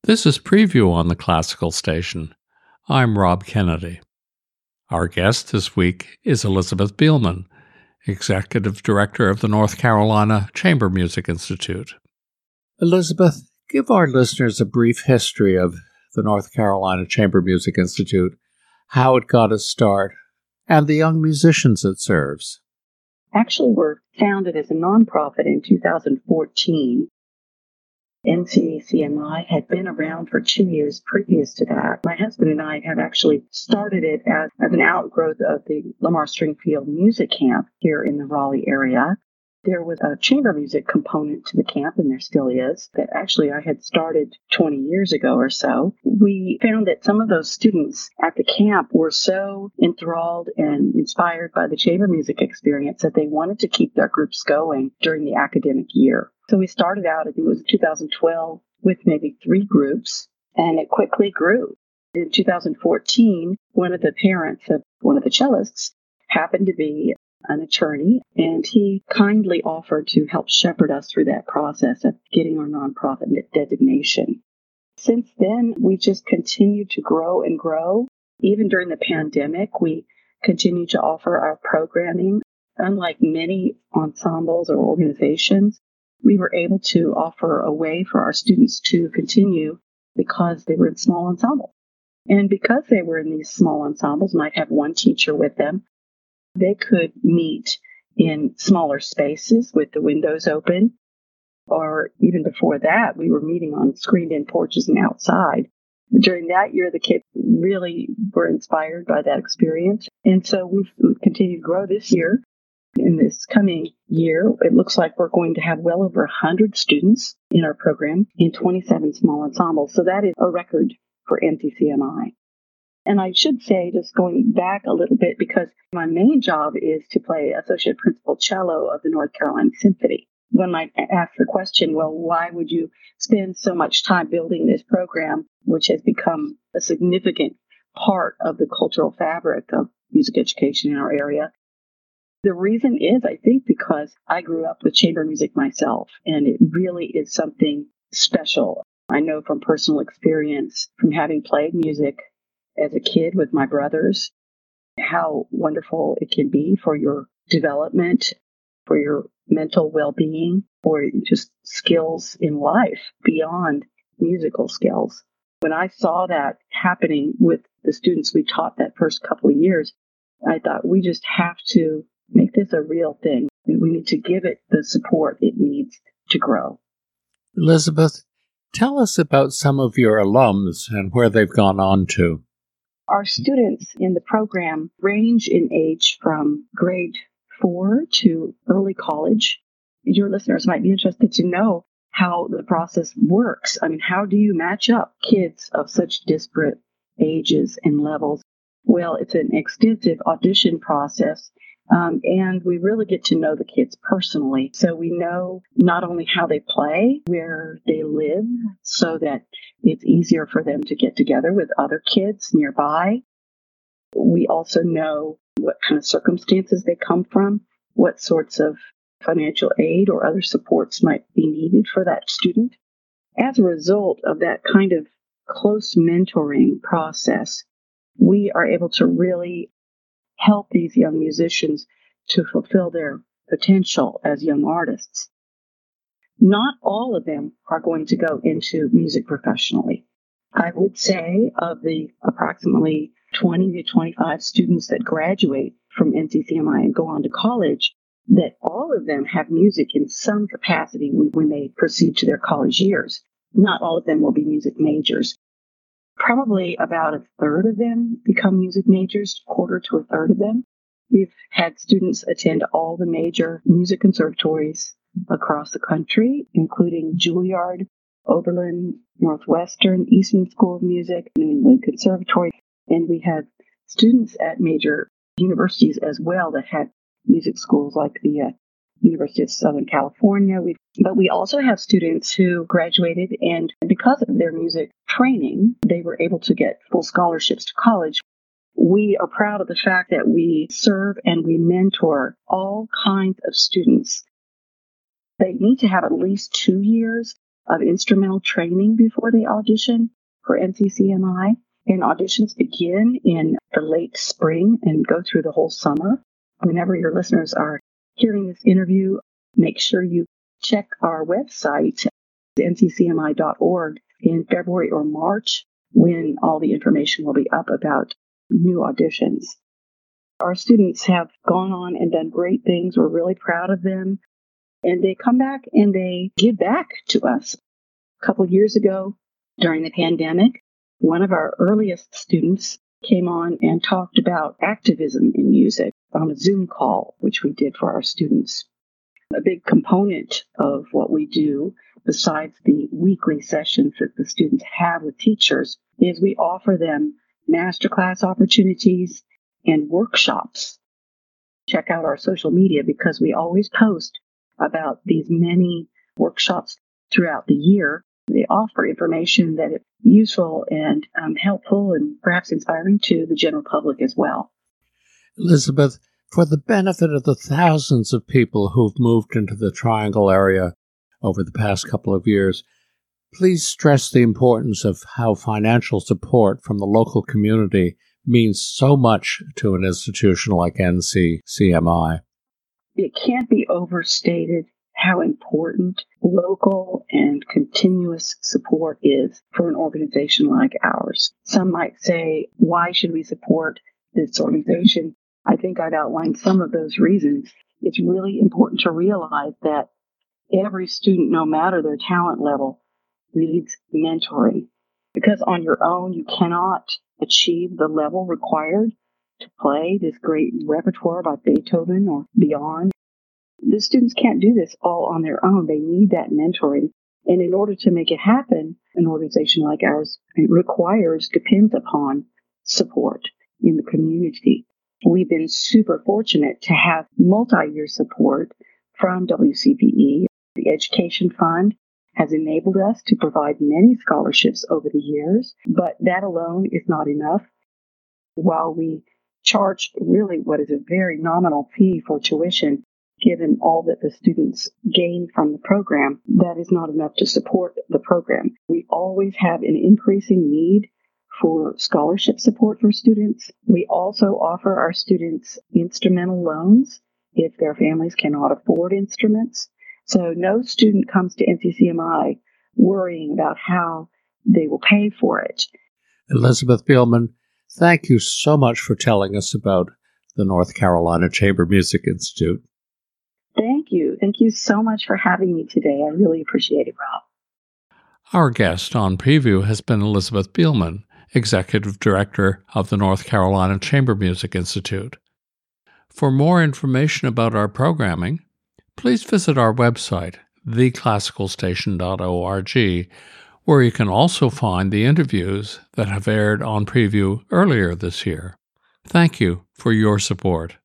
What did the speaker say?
This is Preview on the Classical Station. I'm Rob Kennedy. Our guest this week is Elizabeth Bielman, Executive Director of the North Carolina Chamber Music Institute. Elizabeth, give our listeners a brief history of the North Carolina Chamber Music Institute, how it got its start, and the young musicians it serves. Actually, we're founded as a nonprofit in 2014. NCCMI had been around for 2 years previous to that. My husband and I have actually started it as an outgrowth of the Lamar Stringfield Music Camp here in the Raleigh area. There was a chamber music component to the camp, and there still is, that actually I had started 20 years ago or so. We found that some of those students at the camp were so enthralled and inspired by the chamber music experience that they wanted to keep their groups going during the academic year. So we started out, I think it was 2012, with maybe 3 groups, and it quickly grew. In 2014, one of the parents of one of the cellists happened to be an attorney, and he kindly offered to help shepherd us through that process of getting our nonprofit designation. Since then, we just continued to grow and grow. Even during the pandemic, we continued to offer our programming. Unlike many ensembles or organizations, we were able to offer a way for our students to continue because they were in small ensembles. And because they were in these small ensembles, might have one teacher with them, they could meet in smaller spaces with the windows open. Or even before that, we were meeting on screened-in porches and outside. During that year, the kids really were inspired by that experience. And so we've continued to grow this year. In this coming year, it looks like we're going to have well over 100 students in our program in 27 small ensembles. So that is a record for NCCMI. And I should say, just going back a little bit, because my main job is to play Associate Principal Cello of the North Carolina Symphony. One might ask the question, well, why would you spend so much time building this program, which has become a significant part of the cultural fabric of music education in our area? The reason is, I think, because I grew up with chamber music myself, and it really is something special. I know from personal experience, from having played music as a kid with my brothers, how wonderful it can be for your development, for your mental well-being, for just skills in life beyond musical skills. When I saw that happening with the students we taught that first couple of years, I thought we just have to make this a real thing. We need to give it the support it needs to grow. Elizabeth, tell us about some of your alums and where they've gone on to. Our students in the program range in age from grade 4 to early college. Your listeners might be interested to know how the process works. I mean, how do you match up kids of such disparate ages and levels? Well, it's an extensive audition process. And we really get to know the kids personally. So we know not only how they play, where they live, so that it's easier for them to get together with other kids nearby. We also know what kind of circumstances they come from, what sorts of financial aid or other supports might be needed for that student. As a result of that kind of close mentoring process, we are able to really help these young musicians to fulfill their potential as young artists. Not all of them are going to go into music professionally. I would say of the approximately 20 to 25 students that graduate from NCCMI and go on to college, that all of them have music in some capacity when they proceed to their college years. Not all of them will be music majors. Probably about a third of them become music majors, quarter to a third of them. We've had students attend all the major music conservatories across the country, including Juilliard, Oberlin, Northwestern, Eastman School of Music, New England Conservatory. And we have students at major universities as well that had music schools like the University of Southern California. But we also have students who graduated, and because of their music training, they were able to get full scholarships to college. We are proud of the fact that we serve and we mentor all kinds of students. They need to have at least 2 years of instrumental training before they audition for NCCMI. And auditions begin in the late spring and go through the whole summer. Whenever your listeners are hearing this interview, make sure you check our website, nccmi.org, in February or March, when all the information will be up about new auditions. Our students have gone on and done great things. We're really proud of them. And they come back and they give back to us. A couple years ago, during the pandemic, one of our earliest students came on and talked about activism in music on a Zoom call, which we did for our students. A big component of what we do, besides the weekly sessions that the students have with teachers, is we offer them masterclass opportunities and workshops. Check out our social media because we always post about these many workshops throughout the year. They offer information that is useful and helpful and perhaps inspiring to the general public as well. Elizabeth, for the benefit of the thousands of people who've moved into the Triangle area over the past couple of years, please stress the importance of how financial support from the local community means so much to an institution like NCCMI. It can't be overstated how important local and continuous support is for an organization like ours. Some might say, why should we support this organization? I think I've outlined some of those reasons. It's really important to realize that every student, no matter their talent level, needs mentoring. Because on your own, you cannot achieve the level required to play this great repertoire by Beethoven or beyond. The students can't do this all on their own. They need that mentoring. And in order to make it happen, an organization like ours depends upon support in the community. We've been super fortunate to have multi-year support from WCPE. The Education Fund has enabled us to provide many scholarships over the years, but that alone is not enough. While we charge really what is a very nominal fee for tuition, given all that the students gain from the program, that is not enough to support the program. We always have an increasing need for scholarship support for students. We also offer our students instrumental loans if their families cannot afford instruments. So no student comes to NCCMI worrying about how they will pay for it. Elizabeth Beelman, thank you so much for telling us about the North Carolina Chamber Music Institute. Thank you. Thank you so much for having me today. I really appreciate it, Rob. Our guest on Preview has been Elizabeth Beelman, Executive Director of the North Carolina Chamber Music Institute. For more information about our programming, please visit our website, theclassicalstation.org, where you can also find the interviews that have aired on Preview earlier this year. Thank you for your support.